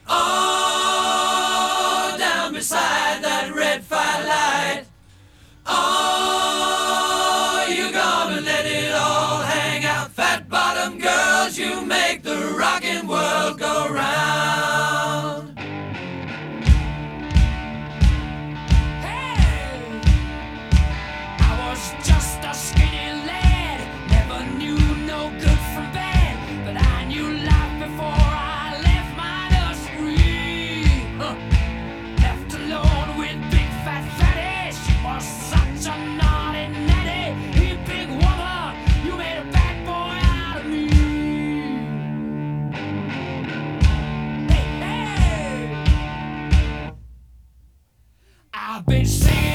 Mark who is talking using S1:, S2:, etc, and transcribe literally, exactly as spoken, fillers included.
S1: Oh, down beside that red firelight. Oh, you gonna let it all hang out. Fat bottom girls, you make the rockin' world go round.
S2: Hey, I was just a skinny lad, never knew no good from bad, but I knew life before I left my nursery. Huh. Left alone with big fat fatty, she was such a naughty natty. Hey, big woman, you made a bad boy out of me. Hey, hey, I've been singing